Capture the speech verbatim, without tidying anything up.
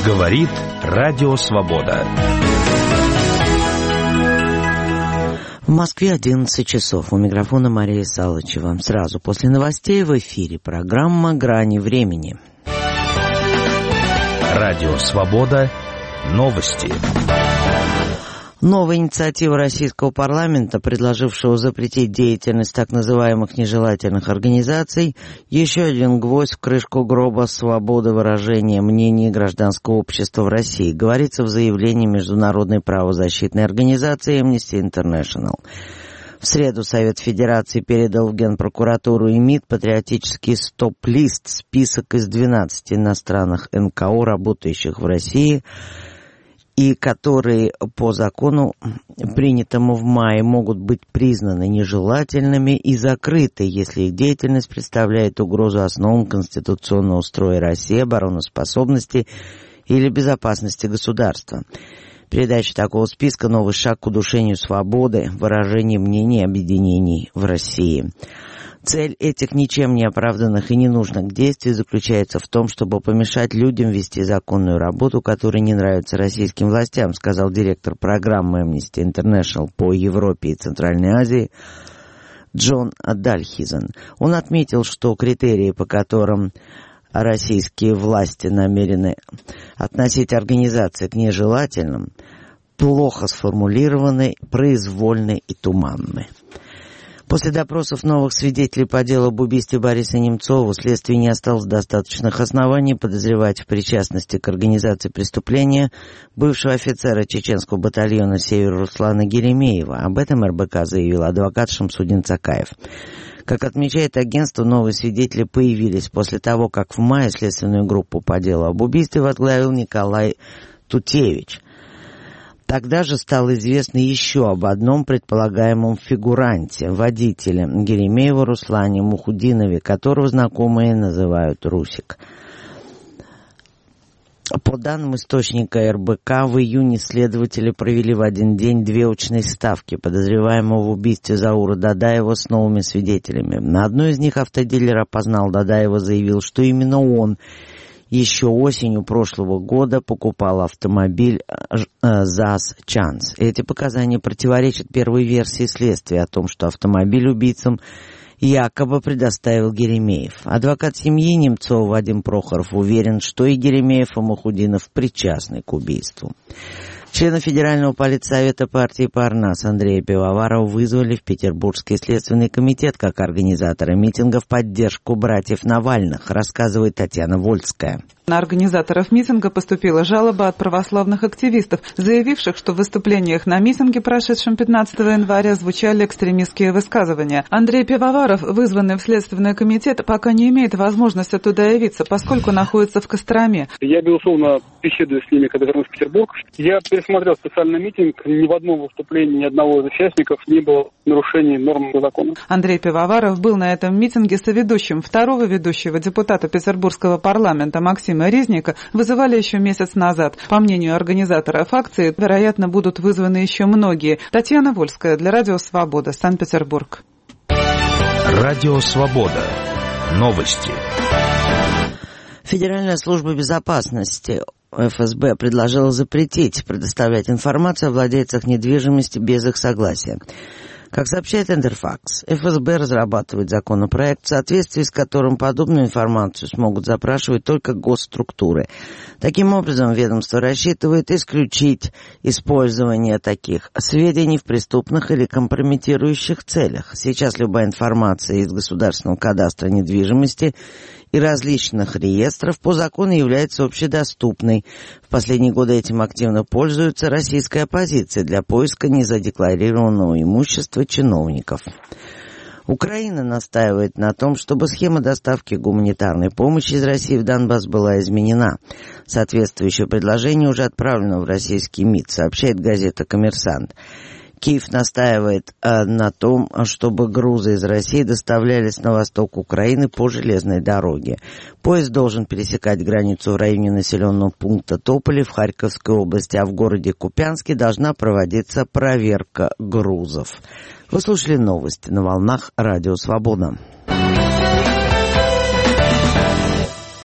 Говорит Радио Свобода. В Москве одиннадцать часов. У микрофона Мария Салычева. Сразу после новостей в эфире программа «Грани времени». Радио Свобода. Новости. Новая инициатива российского парламента, предложившего запретить деятельность так называемых нежелательных организаций, еще один гвоздь в крышку гроба свободы выражения мнений гражданского общества в России, говорится в заявлении Международной правозащитной организации Amnesty International. В среду Совет Федерации передал в Генпрокуратуру и МИД патриотический стоп-лист, список из двенадцати иностранных эн ка о, работающих в России, и которые по закону, принятому в мае, могут быть признаны нежелательными и закрыты, если их деятельность представляет угрозу основам конституционного строя России, обороноспособности или безопасности государства. Передача такого списка – новый шаг к удушению свободы, выражения мнений и объединений в России. Цель этих ничем не оправданных и ненужных действий заключается в том, чтобы помешать людям вести законную работу, которая не нравится российским властям, сказал директор программы Amnesty International по Европе и Центральной Азии Джон Дальхизен. Он отметил, что критерии, по которым российские власти намерены относить организации к нежелательным, плохо сформулированы, произвольны и туманны. После допросов новых свидетелей по делу об убийстве Бориса Немцова у следствия не осталось достаточных оснований подозревать в причастности к организации преступления бывшего офицера чеченского батальона «Север» Руслана Геремеева. Об этом эр бэ ка заявил адвокат Шамсудин Цакаев. Как отмечает агентство, новые свидетели появились после того, как в мае следственную группу по делу об убийстве возглавил Николай Тутевич. Тогда же стало известно еще об одном предполагаемом фигуранте, водителе Геремеева Руслане Мухудинове, которого знакомые называют Русик. По данным источника эр бэ ка, в июне следователи провели в один день две очные ставки подозреваемого в убийстве Заура Дадаева с новыми свидетелями. На одной из них автодилер опознал Дадаева, заявил, что именно он еще осенью прошлого года покупал автомобиль ЗАЗ «Чанс». Эти показания противоречат первой версии следствия о том, что автомобиль убийцам якобы предоставил Геремеев. Адвокат семьи Немцова Вадим Прохоров уверен, что и Геремеев, и Мухудинов причастны к убийству. Члена Федерального политсовета партии «Парнас» Андрея Пивоварова вызвали в Петербургский следственный комитет как организатора митинга в поддержку братьев Навальных, рассказывает Татьяна Вольская. На организаторов митинга поступила жалоба от православных активистов, заявивших, что в выступлениях на митинге, прошедшем пятнадцатого января, звучали экстремистские высказывания. Андрей Пивоваров, вызванный в Следственный комитет, пока не имеет возможности туда явиться, поскольку находится в Костроме. Я, безусловно, беседую с ними, когда вернусь в Петербург. Я пересмотрел специальный митинг. Ни в одном выступлении ни одного из участников не было нарушений норм закона. Андрей Пивоваров был на этом митинге соведущим. Второго ведущего, депутата Петербургского парламента Максима Ризника, вызывали еще месяц назад. По мнению организаторов акции, вероятно, будут вызваны еще многие. Татьяна Вольская для Радио Свобода, Санкт-Петербург. Радио Свобода. Новости. Федеральная служба безопасности эф эс бэ предложила запретить предоставлять информацию о владельцах недвижимости без их согласия. Как сообщает Интерфакс, эф эс бэ разрабатывает законопроект, в соответствии с которым подобную информацию смогут запрашивать только госструктуры. Таким образом, ведомство рассчитывает исключить использование таких сведений в преступных или компрометирующих целях. Сейчас любая информация из государственного кадастра недвижимости и различных реестров по закону является общедоступной. В последние годы этим активно пользуется российская оппозиция для поиска незадекларированного имущества чиновников. Украина настаивает на том, чтобы схема доставки гуманитарной помощи из России в Донбасс была изменена. Соответствующее предложение уже отправлено в российский МИД, сообщает газета «Коммерсант». Киев настаивает э, на том, чтобы грузы из России доставлялись на восток Украины по железной дороге. Поезд должен пересекать границу в районе населенного пункта Тополи в Харьковской области, а в городе Купянске должна проводиться проверка грузов. Вы слушали новости на волнах Радио Свобода.